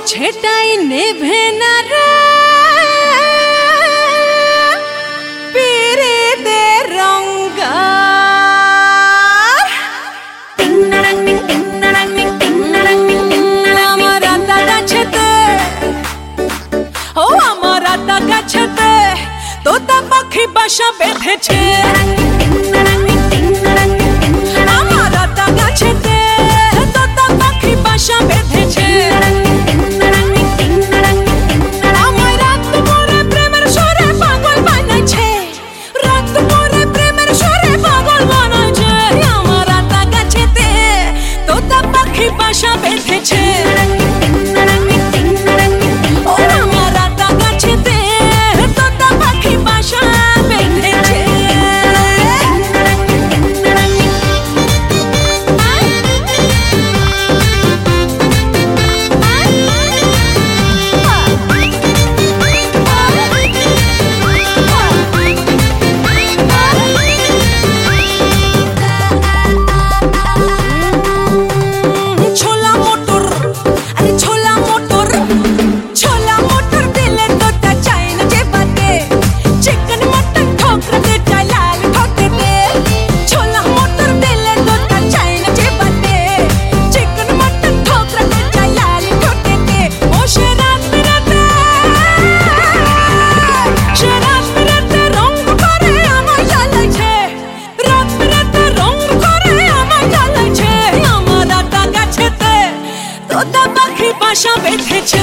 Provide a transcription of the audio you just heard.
ছেটাই নেভে না রে পিরিতে রঙ্গার আমার আতা গাছেতে ও আমার আতা গাছেতে তোতা পাখি বাসা বেঁধেছে আমার আতা গাছেতে তোতা পাখি বাসা বেঁধেছে আমায় রাত ভরে প্রেমের সুরে পাগল বানাইছে রাত ভরে প্রেমের সুরে পাগল বানাইছে আমার আতা গাছেতে তোতা পাখি বাসা বেঁধেছে তোতা পাখি বাসা বেঁধেছে